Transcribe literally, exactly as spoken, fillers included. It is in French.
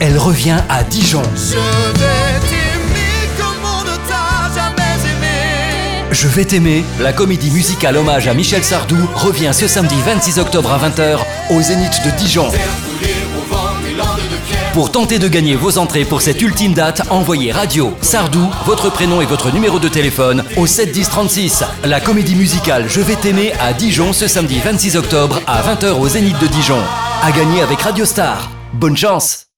Elle revient à Dijon. Je vais t'aimer comme on ne t'a jamais aimé. Je vais t'aimer, la comédie musicale hommage à Michel Sardou, revient ce samedi vingt-six octobre à vingt heures au Zénith de Dijon. Pour tenter de gagner vos entrées pour cette ultime date, envoyez radio, Sardou, votre prénom et votre numéro de téléphone au sept dix trente-six. La comédie musicale Je vais t'aimer à Dijon ce samedi vingt-six octobre à vingt heures au Zénith de Dijon. À gagner avec Radio Star. Bonne chance!